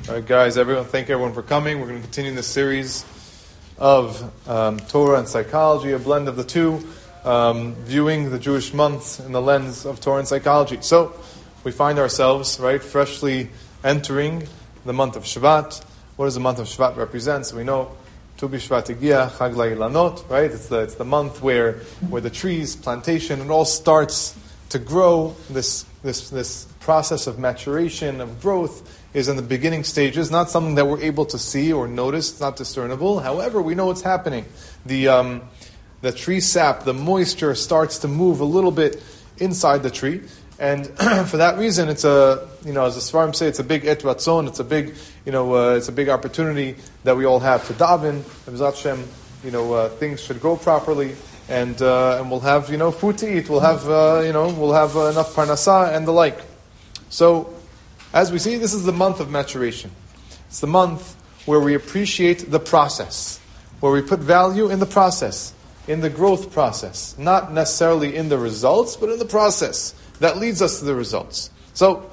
All right, guys, thank everyone for coming. We're going to continue this series of Torah and psychology, a blend of the two, viewing the Jewish months in the lens of Torah and psychology. So, we find ourselves, right, freshly entering the month of Shvat. What does the month of Shvat represent? So we know Tu B'Shvat Egia, Chag La'ilanot, right? It's the month where the trees, plantation, it all starts to grow. This process of maturation, of growth, is in the beginning stages, not something that we're able to see or notice, it's not discernible. However, we know what's happening. The tree sap, the moisture starts to move a little bit inside the tree, and for that reason, it's as the Sfarim say, it's a big et ratzon, it's a big, it's a big opportunity that we all have to daven. B'ezrat Hashem, things should go properly, and we'll have food to eat. We'll have enough parnasah and the like. So, as we see, this is the month of maturation. It's the month where we appreciate the process, where we put value in the process, in the growth process, not necessarily in the results, but in the process that leads us to the results. So,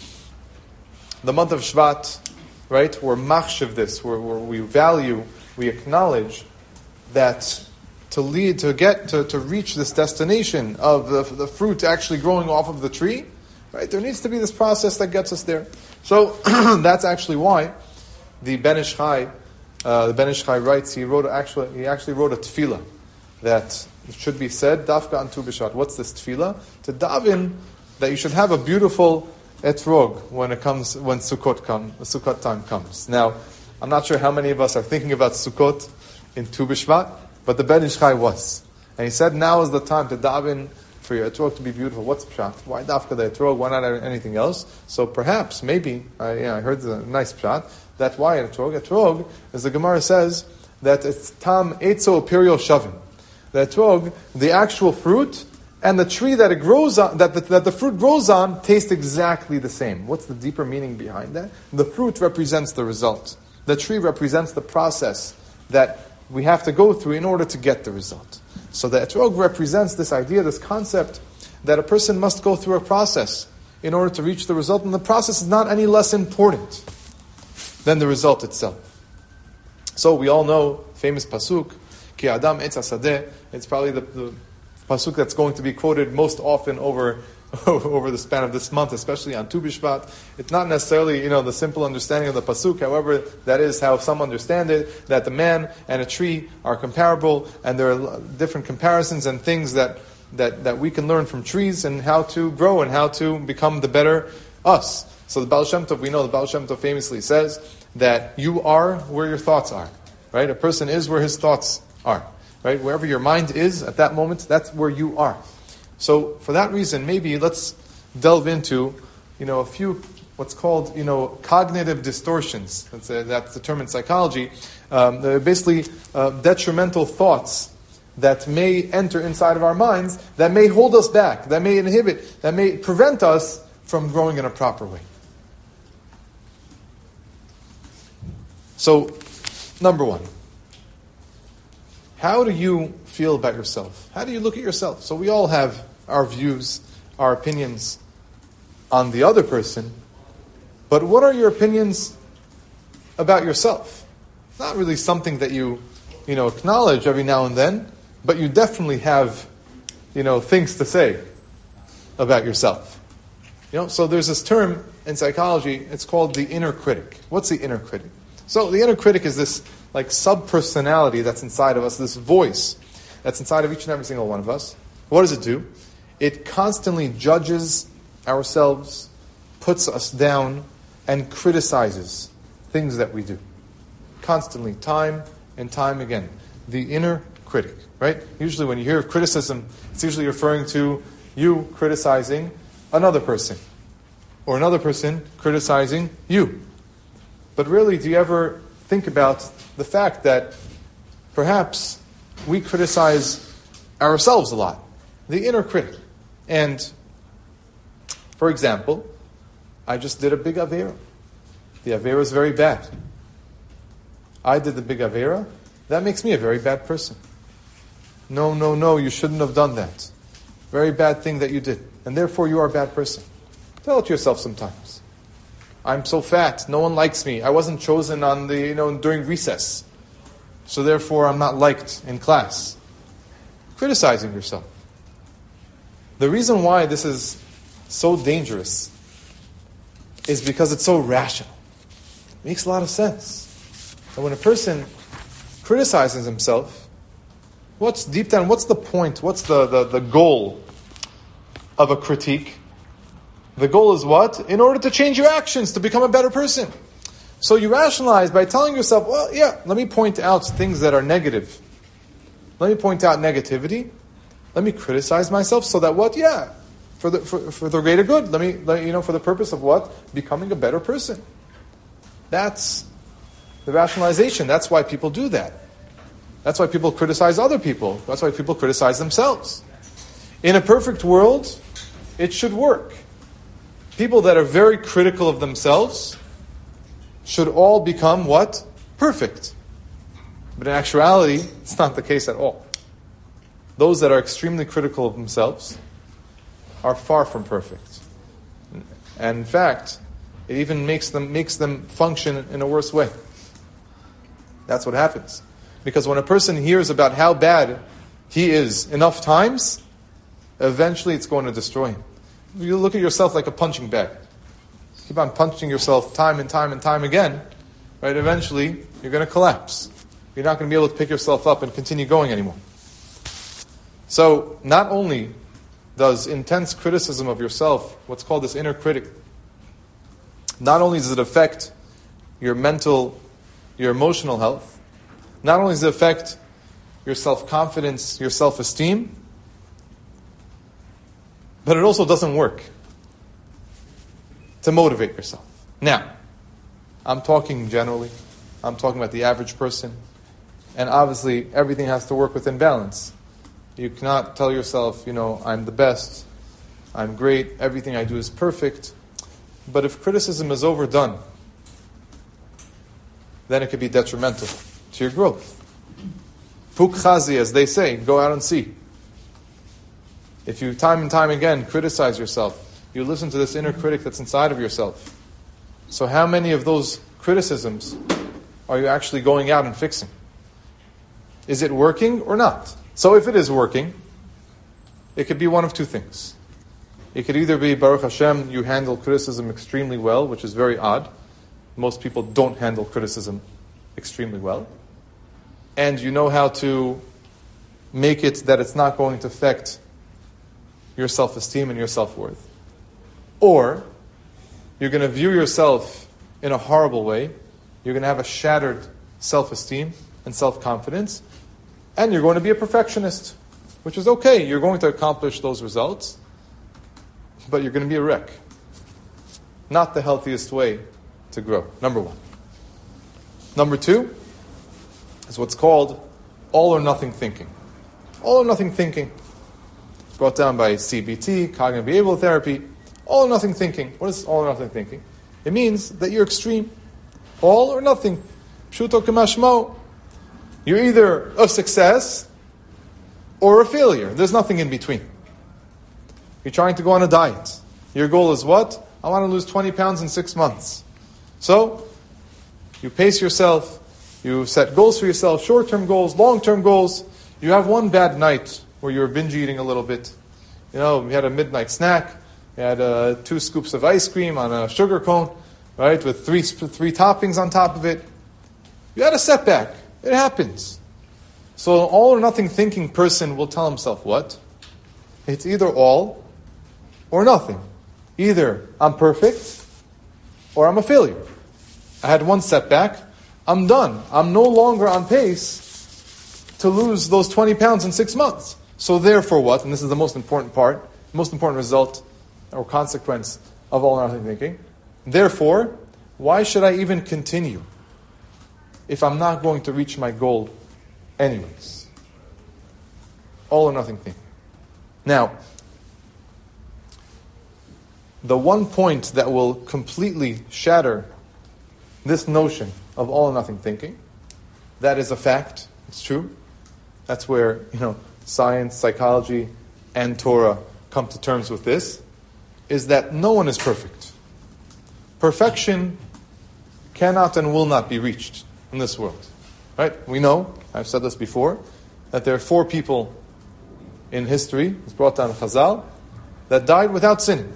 the month of Shvat, right, we're machshav this, where we value, we acknowledge that to reach this destination of the fruit actually growing off of the tree, right, there needs to be this process that gets us there. So that's actually why the Ben Ish Chai writes. He actually wrote a tefillah that should be said dafka on Tu B'Shvat. What's this tefillah? To daven that you should have a beautiful etrog when Sukkot time comes. Now, I'm not sure how many of us are thinking about Sukkot in Tu B'Shvat, but the Ben Ish Chai was, and he said now is the time to daven for your etrog to be beautiful. What's pshat? Why dafka the etrog? Why not anything else? So perhaps, maybe, I heard the nice pshat, that why etrog? Etrog, as the Gemara says, that it's tam etzo perio shavim. The etrog, the actual fruit, and the tree that it grows on, that the fruit grows on, taste exactly the same. What's the deeper meaning behind that? The fruit represents the result. The tree represents the process that we have to go through in order to get the result. So the etrog represents this idea, this concept, that a person must go through a process in order to reach the result, and the process is not any less important than the result itself. So we all know famous pasuk, Ki Adam Etz Hasadeh. It's probably the pasuk that's going to be quoted most often over the span of this month, especially on Tu B'Shvat. It's not necessarily, the simple understanding of the pasuk. However, that is how some understand it, that the man and a tree are comparable, and there are different comparisons and things that we can learn from trees and how to grow and how to become the better us. So the Baal Shem Tov, we know the Baal Shem Tov famously says that you are where your thoughts are, right? A person is where his thoughts are, right? Wherever your mind is at that moment, that's where you are. So, for that reason, maybe let's delve into, a few what's called, cognitive distortions. That's the term in psychology. They're basically detrimental thoughts that may enter inside of our minds, that may hold us back, that may inhibit, that may prevent us from growing in a proper way. So, number one, how do you feel about yourself? How do you look at yourself? So we all have our views, our opinions on the other person, but what are your opinions about yourself? Not really something that you acknowledge every now and then, but you definitely have, things to say about yourself. So there's this term in psychology, it's called the inner critic. What's the inner critic? So the inner critic is this sub-personality that's inside of us, this voice that's inside of each and every single one of us. What does it do? It constantly judges ourselves, puts us down, and criticizes things that we do. Constantly, time and time again. The inner critic, right? Usually when you hear of criticism, it's usually referring to you criticizing another person, or another person criticizing you. But really, do you ever think about the fact that perhaps we criticize ourselves a lot? The inner critic. And, for example, I just did a big Avera. The Avera is very bad. I did the big Avera. That makes me a very bad person. No, you shouldn't have done that. Very bad thing that you did. And therefore you are a bad person. Tell it to yourself sometimes. I'm so fat. No one likes me. I wasn't chosen on the, during recess. So therefore I'm not liked in class. Criticizing yourself. The reason why this is so dangerous is because it's so rational. It makes a lot of sense. And when a person criticizes himself, what's deep down, what's the point? What's the goal of a critique? The goal is what? In order to change your actions, to become a better person. So you rationalize by telling yourself, well, yeah, let me point out things that are negative. Let me point out negativity. Let me criticize myself so that what? Yeah, for the greater good. Let me for the purpose of what? Becoming a better person. That's the rationalization. That's why people do that. That's why people criticize other people. That's why people criticize themselves. In a perfect world, it should work. People that are very critical of themselves should all become what? Perfect. But in actuality, it's not the case at all. Those that are extremely critical of themselves are far from perfect. And in fact, it even makes them function in a worse way. That's what happens. Because when a person hears about how bad he is enough times, eventually it's going to destroy him. You look at yourself like a punching bag. Keep on punching yourself time and time and time again, right? Eventually, you're going to collapse. You're not going to be able to pick yourself up and continue going anymore. So, not only does intense criticism of yourself, what's called this inner critic, not only does it affect your mental, your emotional health, not only does it affect your self-confidence, your self-esteem, but it also doesn't work to motivate yourself. Now, I'm talking generally. I'm talking about the average person. And obviously, everything has to work within balance. You cannot tell yourself, I'm the best, I'm great, everything I do is perfect. But if criticism is overdone, then it could be detrimental to your growth. Puk chazi, as they say, go out and see. If you time and time again criticize yourself, you listen to this inner critic that's inside of yourself. So how many of those criticisms are you actually going out and fixing? Is it working or not? So if it is working, it could be one of two things. It could either be, Baruch Hashem, you handle criticism extremely well, which is very odd. Most people don't handle criticism extremely well. And you know how to make it that it's not going to affect your self-esteem and your self-worth. Or you're going to view yourself in a horrible way. You're going to have a shattered self-esteem and self-confidence. And you're going to be a perfectionist, which is okay. You're going to accomplish those results, but you're going to be a wreck. Not the healthiest way to grow, number one. Number two is what's called all or nothing thinking. All or nothing thinking. It's brought down by CBT, cognitive behavioral therapy. All or nothing thinking. What is all or nothing thinking? It means that you're extreme. All or nothing. Pshuto k'mashmo. You're either a success or a failure. There's nothing in between. You're trying to go on a diet. Your goal is what? I want to lose 20 pounds in 6 months. So, you pace yourself. You set goals for yourself, short-term goals, long-term goals. You have one bad night where you're binge eating a little bit. You had a midnight snack. You had 2 scoops of ice cream on a sugar cone, right, with three toppings on top of it. You had a setback. It happens. So an all or nothing thinking person will tell himself what? It's either all or nothing. Either I'm perfect or I'm a failure. I had one setback. I'm done. I'm no longer on pace to lose those 20 pounds in 6 months. So therefore what? And this is the most important part, most important result or consequence of all or nothing thinking. Therefore, why should I even continue if I'm not going to reach my goal anyways? All or nothing thinking. Now, the one point that will completely shatter this notion of all or nothing thinking, that is a fact, it's true. That's where, science, psychology, and Torah come to terms with this, is that no one is perfect. perfection cannot and will not be reached in this world. Right? We know, I've said this before, that there are 4 people in history, it's brought down in Chazal, that died without sin.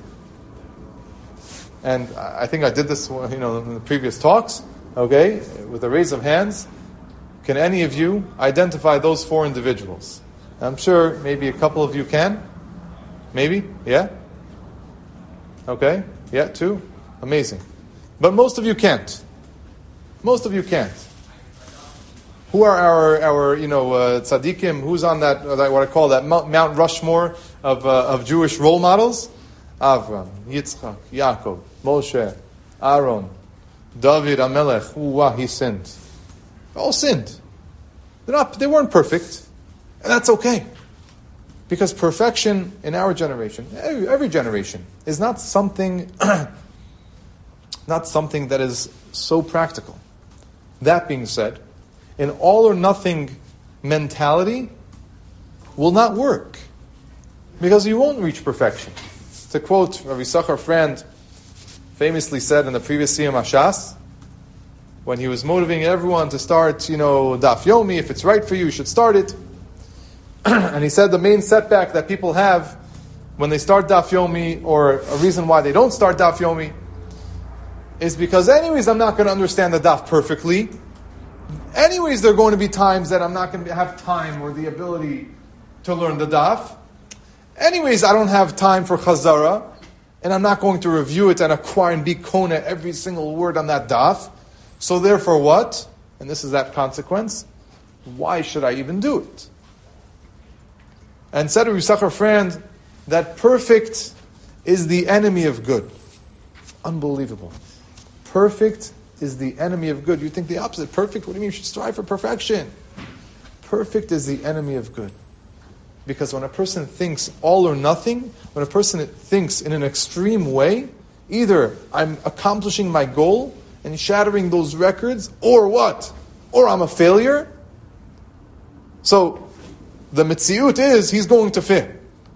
And I think I did this, in the previous talks. Okay, with a raise of hands, can any of you identify those 4 individuals? I'm sure maybe a couple of you can. Maybe, yeah. Okay, yeah, 2, amazing. But most of you can't. Most of you can't. Who are our tzaddikim? Who's on that? What I call that Mount Rushmore of Jewish role models? Avram, Yitzchak, Yaakov, Moshe, Aaron, David, Amelech. He sinned. They all sinned. They weren't perfect, and that's okay, because perfection in our generation, every generation, is not something that is so practical. That being said, an all or nothing mentality will not work, because you won't reach perfection. To quote Rabbi Yisachar Frand, famously said in the previous Siyum HaShas, when he was motivating everyone to start, Daf Yomi, if it's right for you, you should start it. And he said the main setback that people have when they start Daf Yomi, or a reason why they don't start Daf Yomi, is because anyways I'm not going to understand the Daf perfectly. Anyways, there are going to be times that I'm not going to have time or the ability to learn the Daf. Anyways, I don't have time for Chazara, and I'm not going to review it and acquire and be kona every single word on that Daf. So therefore what? And this is that consequence. Why should I even do it? And said Rabbi Yisachar Frand that perfect is the enemy of good. Unbelievable. Perfect is the enemy of good. You think the opposite. Perfect? What do you mean you should strive for perfection? Perfect is the enemy of good. Because when a person thinks all or nothing, when a person thinks in an extreme way, either I'm accomplishing my goal and shattering those records, or what? Or I'm a failure. So the mitziut is he's going to fail.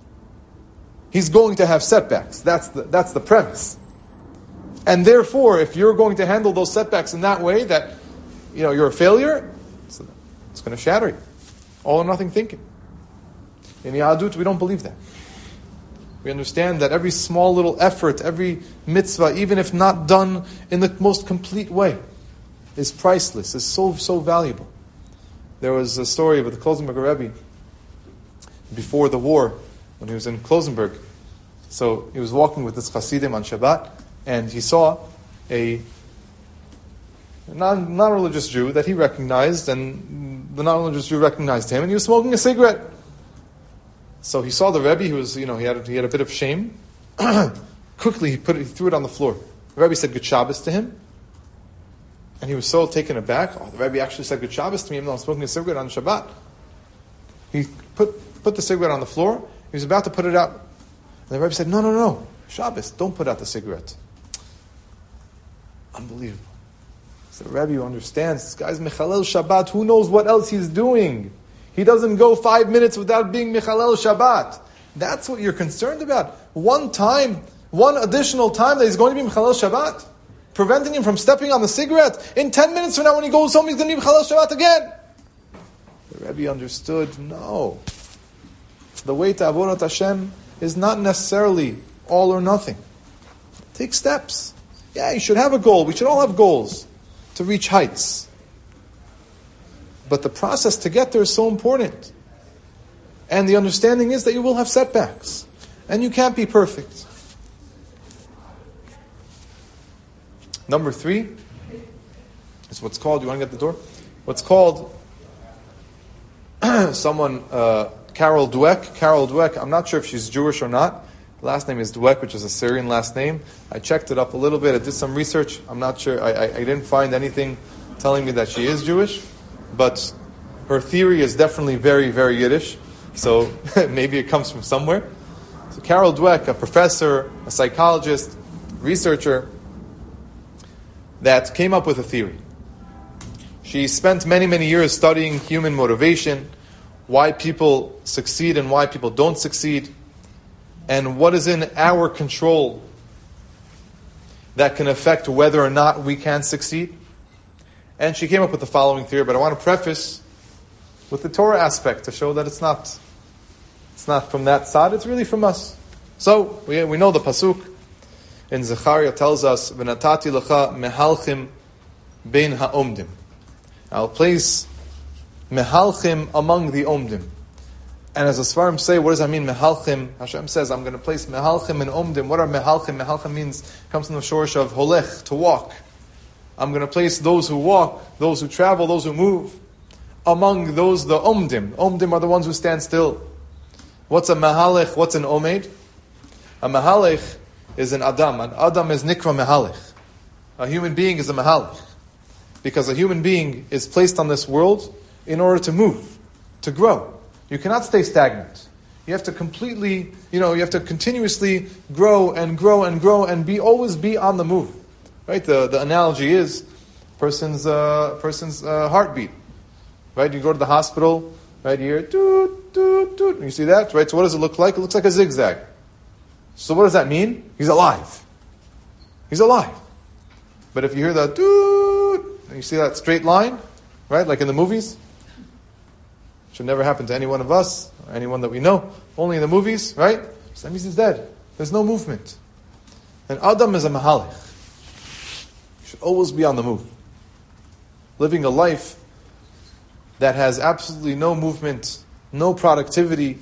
He's going to have setbacks. That's the premise. And therefore, if you're going to handle those setbacks in that way, that you're a failure, it's going to shatter you. All or nothing thinking. In Yahadut, we don't believe that. We understand that every small little effort, every mitzvah, even if not done in the most complete way, is priceless, is so valuable. There was a story with the Klosenberger Rebbe before the war, when he was in Klosenberg. So he was walking with this Hasidim on Shabbat, and he saw a non-religious Jew that he recognized, and the non-religious Jew recognized him, and he was smoking a cigarette. So he saw the Rebbe, he had a bit of shame. Quickly he threw it on the floor. The Rebbe said Good Shabbos to him, and he was so taken aback. Oh, the Rebbe actually said Good Shabbos to me, even though I'm smoking a cigarette on Shabbat. He put the cigarette on the floor. He was about to put it out, and the Rebbe said, No, Shabbos, don't put out the cigarette. Unbelievable. So the Rebbe who understands, this guy's Mechalel Shabbat, who knows what else he's doing? He doesn't go 5 minutes without being Mechalel Shabbat. That's what you're concerned about. One additional time that he's going to be Mechalel Shabbat, preventing him from stepping on the cigarette. In 10 minutes from now when he goes home, he's going to be Mechalel Shabbat again. The Rebbe understood, no. The way to Avodat Hashem is not necessarily all or nothing. Take steps. Yeah, you should have a goal. We should all have goals to reach heights. But the process to get there is so important. And the understanding is that you will have setbacks. And you can't be perfect. Number 3 is what's called, you want to get the door? What's called, Carol Dweck, I'm not sure if she's Jewish or not. The last name is Dweck, which is a Syrian last name. I checked it up a little bit, I did some research. I'm not sure, I didn't find anything telling me that she is Jewish. But her theory is definitely very, very Yiddish. So maybe it comes from somewhere. So Carol Dweck, a professor, a psychologist, researcher, that came up with a theory. She spent many, many years studying human motivation, why people succeed and why people don't succeed, and what is in our control. that can affect whether or not we can succeed. And she came up with the following theory, but I want to preface with the Torah aspect to show that it's not from that side, it's really from us. So, we know the pasuk in Zechariah tells us, V'natati lecha mehalchim bein ha'omdim. I'll place mehalchim among the omdim. And as the Svarim say, what does that mean, mehalchim? Hashem says, I'm going to place mehalchim and omdim. What are mehalchim? Mehalchim comes from the shorish of holech, to walk. I'm going to place those who walk, those who travel, those who move, among those, the omdim. Omdim are the ones who stand still. What's a mahalech? What's an omed? A mahalech is an adam. An adam is nikra mahalech. A human being is a mahalech. Because a human being is placed on this world in order to move, to grow. You cannot stay stagnant. You have to you have to continuously grow and grow and grow and always be on the move. Right? The analogy is person's heartbeat. Right? You go to the hospital, right? You hear toot, toot, toot. You see that? Right? So what does it look like? It looks like a zigzag. So what does that mean? He's alive. He's alive. But if you hear the toot, and you see that straight line, right? Like in the movies, should never happen to any one of us, or anyone that we know. Only in the movies, right? So that means he's dead. There's no movement. And Adam is a mahalech. You should always be on the move. Living a life that has absolutely no movement, no productivity,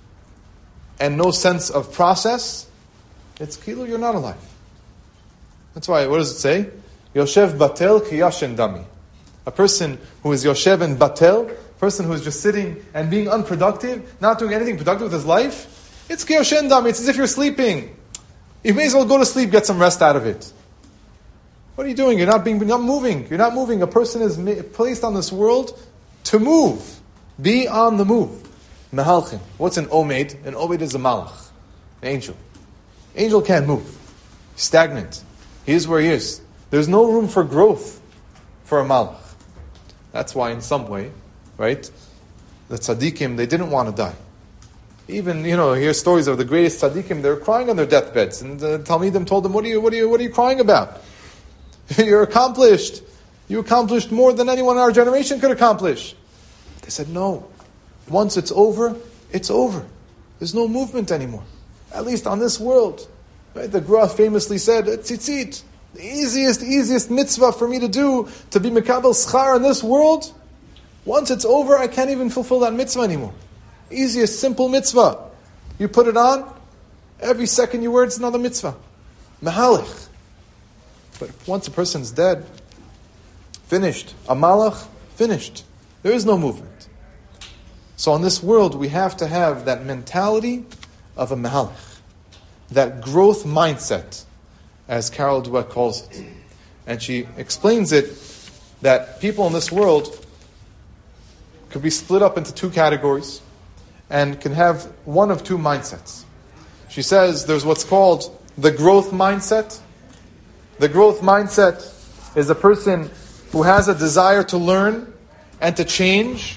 and no sense of process, it's kilo, you're not alive. That's why, what does it say? Yoshev batel ki yashen dami. A person who is Yoshev and batel, a person who is just sitting and being unproductive, not doing anything productive with his life, it's ki yashen dami. It's as if you're sleeping. You may as well go to sleep, get some rest out of it. What are you doing? You're not moving. You're not moving. A person is placed on this world to move. Be on the move. Mehalchim. What's an omed? An omed is a malach, an angel. Angel can't move. He's stagnant. He is where he is. There's no room for growth for a malach. That's why in some way, right, the tzaddikim, they didn't want to die. Even, hear stories of the greatest tzaddikim, they were crying on their deathbeds. And the Talmidim told them, what are you crying about? You're accomplished. You accomplished more than anyone in our generation could accomplish. They said, no. Once it's over, it's over. There's no movement anymore. At least on this world. Right? The Gra famously said, tzitzit, the easiest mitzvah for me to do, to be mekabel schar in this world, once it's over, I can't even fulfill that mitzvah anymore. Easiest, simple mitzvah. You put it on, every second you wear it's another mitzvah. Mahalach. But once a person's dead, finished. A malach, finished. There is no movement. So in this world, we have to have that mentality of a mahalach. That growth mindset, as Carol Dweck calls it. And she explains it that people in this world could be split up into two categories and can have one of two mindsets. She says there's what's called the growth mindset. The growth mindset is a person who has a desire to learn and to change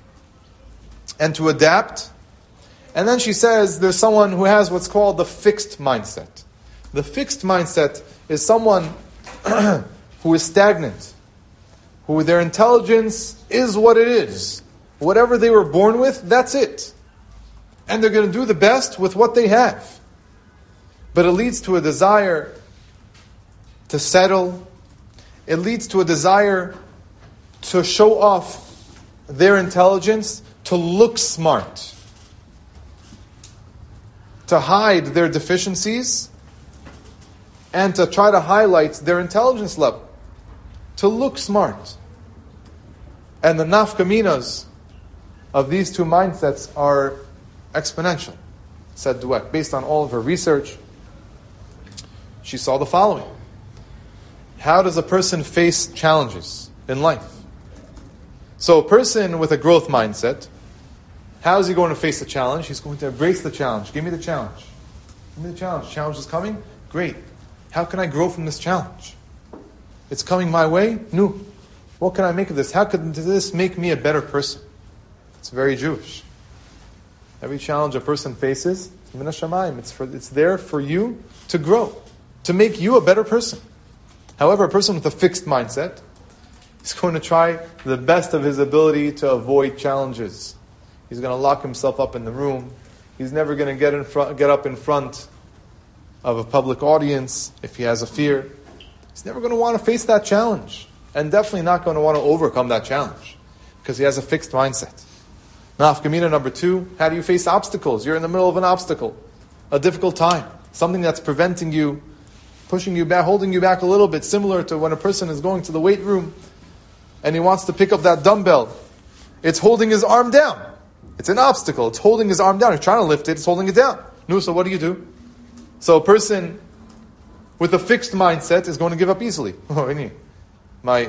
and to adapt. And then she says there's someone who has what's called the fixed mindset. The fixed mindset is someone who is stagnant, who their intelligence is what it is. Whatever they were born with, that's it. And they're going to do the best with what they have. But it leads to a desire to settle. It leads to a desire to show off their intelligence, to look smart, to hide their deficiencies, and to try to highlight their intelligence level, to look smart. And the nafkaminas of these two mindsets are exponential, said Dweck. Based on all of her research, she saw the following. How does a person face challenges in life? So a person with a growth mindset, how is he going to face the challenge? He's going to embrace the challenge. Give me the challenge. Give me the challenge. Challenge is coming? Great. How can I grow from this challenge? It's coming my way? No. What can I make of this? How could this make me a better person? It's very Jewish. Every challenge a person faces, it's there for you to grow, to make you a better person. However, a person with a fixed mindset is going to try the best of his ability to avoid challenges. He's going to lock himself up in the room. He's never going to get up in front of a public audience if he has a fear. He's never going to want to face that challenge, and definitely not going to want to overcome that challenge because he has a fixed mindset. Nafka mina number 2, how do you face obstacles? You're in the middle of an obstacle, a difficult time, something that's preventing you, pushing you back, holding you back a little bit, similar to when a person is going to the weight room and he wants to pick up that dumbbell. It's holding his arm down. It's an obstacle. It's holding his arm down. He's trying to lift it. It's holding it down. No, so what do? So a person with a fixed mindset is going to give up easily. My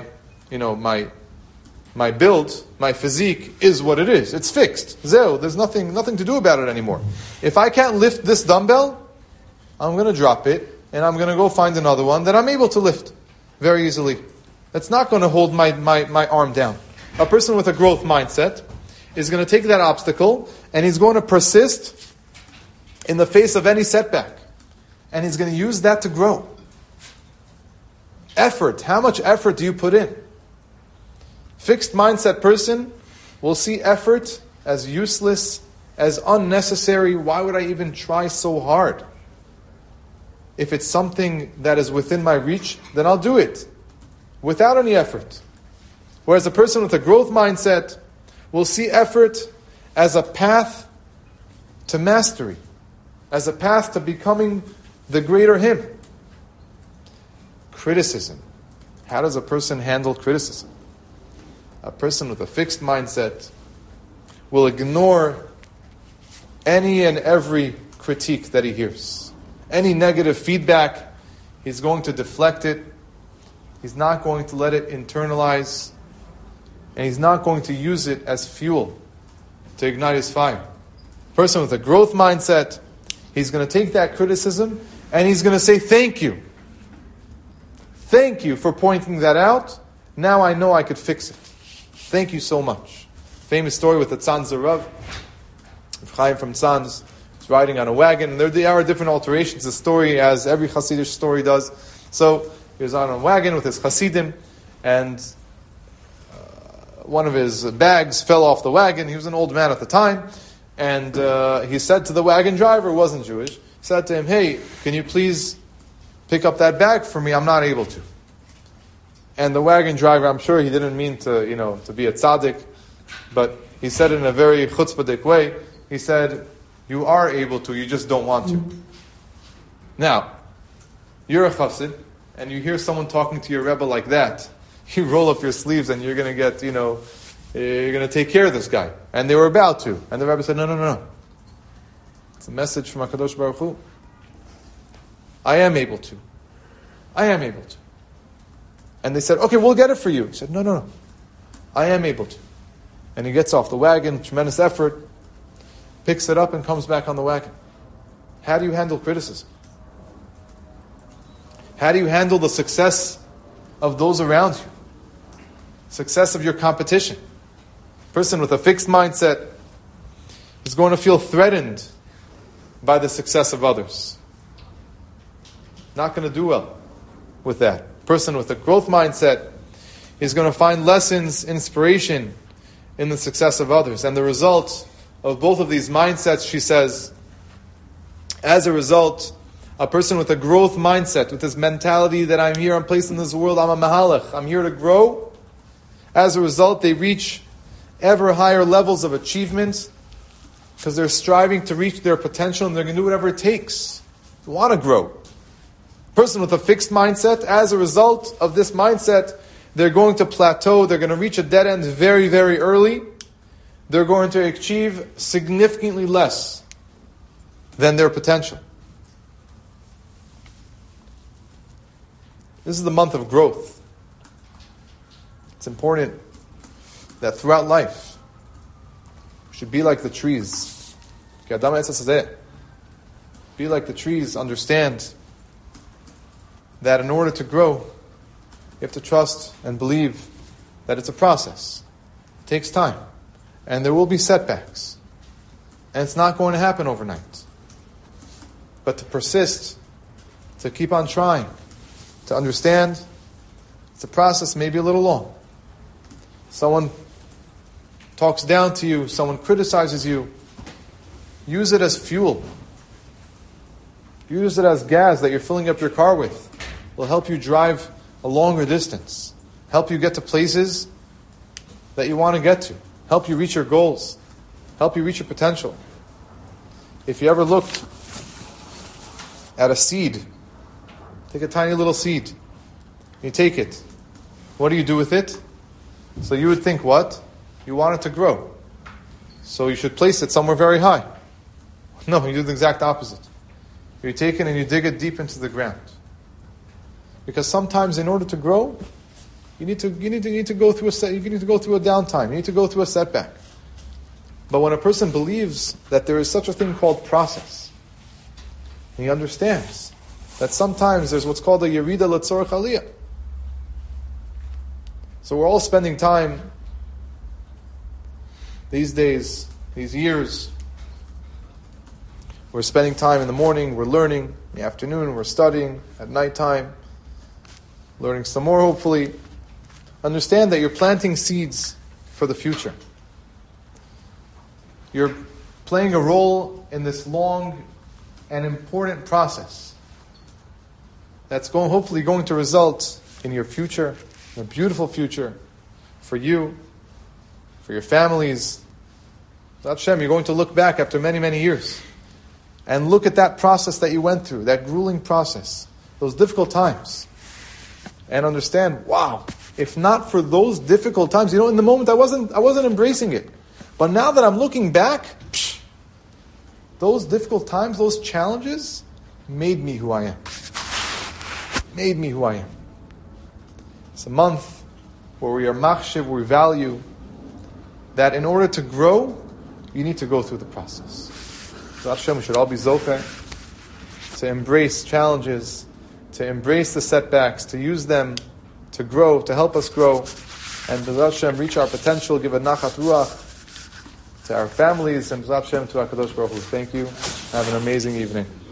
build, my physique is what it is. It's fixed. Zeo, there's nothing to do about it anymore. If I can't lift this dumbbell, I'm going to drop it and I'm going to go find another one that I'm able to lift very easily. That's not going to hold my arm down. A person with a growth mindset is going to take that obstacle and he's going to persist in the face of any setback. And he's going to use that to grow. Effort. How much effort do you put in? Fixed mindset person will see effort as useless, as unnecessary. Why would I even try so hard? If it's something that is within my reach, then I'll do it without any effort. Whereas a person with a growth mindset will see effort as a path to mastery, as a path to becoming the greater him. Criticism. How does a person handle criticism? A person with a fixed mindset will ignore any and every critique that he hears. Any negative feedback, he's going to deflect it. He's not going to let it internalize. And he's not going to use it as fuel to ignite his fire. A person with a growth mindset, he's going to take that criticism and he's going to say, thank you. Thank you for pointing that out. Now I know I could fix it. Thank you so much. Famous story with the Tzanz Rav. Chaim from Tzanz is riding on a wagon. And there are different alterations. The story, as every Hasidic story does. So he was on a wagon with his Hasidim, and one of his bags fell off the wagon. He was an old man at the time. And he said to the wagon driver, who wasn't Jewish, he said to him, hey, can you please pick up that bag for me? I'm not able to. And the wagon driver, I'm sure he didn't mean to be a tzaddik, but he said it in a very chutzpahdik way. He said, you are able to, you just don't want to. Now, you're a chassid, and you hear someone talking to your Rebbe like that, you roll up your sleeves and you're going to get, you're going to take care of this guy. And they were about to. And the Rebbe said, no. It's a message from HaKadosh Baruch Hu. I am able to. And they said, okay, we'll get it for you. He said, no. I am able to. And he gets off the wagon, tremendous effort, picks it up and comes back on the wagon. How do you handle criticism? How do you handle the success of those around you? Success of your competition? A person with a fixed mindset is going to feel threatened by the success of others. Not going to do well with that. Person with a growth mindset is going to find lessons, inspiration in the success of others. And the result of both of these mindsets, she says, as a result, a person with a growth mindset, with this mentality that I'm here, I'm placed in this world, I'm a mahalach, I'm here to grow. As a result, they reach ever higher levels of achievement because they're striving to reach their potential and they're going to do whatever it takes. They want to grow. Person with a fixed mindset, as a result of this mindset, they're going to plateau, they're going to reach a dead end very, very early. They're going to achieve significantly less than their potential. This is the month of growth. It's important that throughout life, we should be like the trees. Be like the trees, understand that in order to grow, you have to trust and believe that it's a process. It takes time. And there will be setbacks. And it's not going to happen overnight. But to persist, to keep on trying, to understand It's a process maybe a little long. Someone talks down to you, someone criticizes you. Use it as fuel. Use it as gas that you're filling up your car with. It will help you drive a longer distance. Help you get to places that you want to get to. Help you reach your goals. Help you reach your potential. If you ever looked at a seed, take a tiny little seed. You take it. What do you do with it? So you would think what? You want it to grow. So you should place it somewhere very high. No, you do the exact opposite. You take it and you dig it deep into the ground. Because sometimes in order to grow, you need to go through a downtime. You need to go through a setback. But when a person believes that there is such a thing called process, and he understands that sometimes there's what's called a yerida l'tzorech aliyah. So we're all spending time these days, these years. We're spending time in the morning, we're learning. In the afternoon, we're studying. At nighttime, learning some more, hopefully. Understand that you're planting seeds for the future. You're playing a role in this long and important process that's hopefully going to result in your future, a beautiful future for you, for your families. Hashem, you're going to look back after many, many years and look at that process that you went through, that grueling process, those difficult times, and understand, wow, if not for those difficult times, in the moment I wasn't embracing it. But now that I'm looking back, those difficult times, those challenges, made me who I am. Made me who I am. It's a month where we are machshiv, we value that in order to grow, you need to go through the process. So Hashem, we should all be zocher to embrace challenges, to embrace the setbacks, to use them to grow, to help us grow, and B'ezrat Hashem reach our potential, give a nachat ruach to our families, and B'ezrat Hashem to HaKadosh Baruch Hu. Thank you. Have an amazing evening.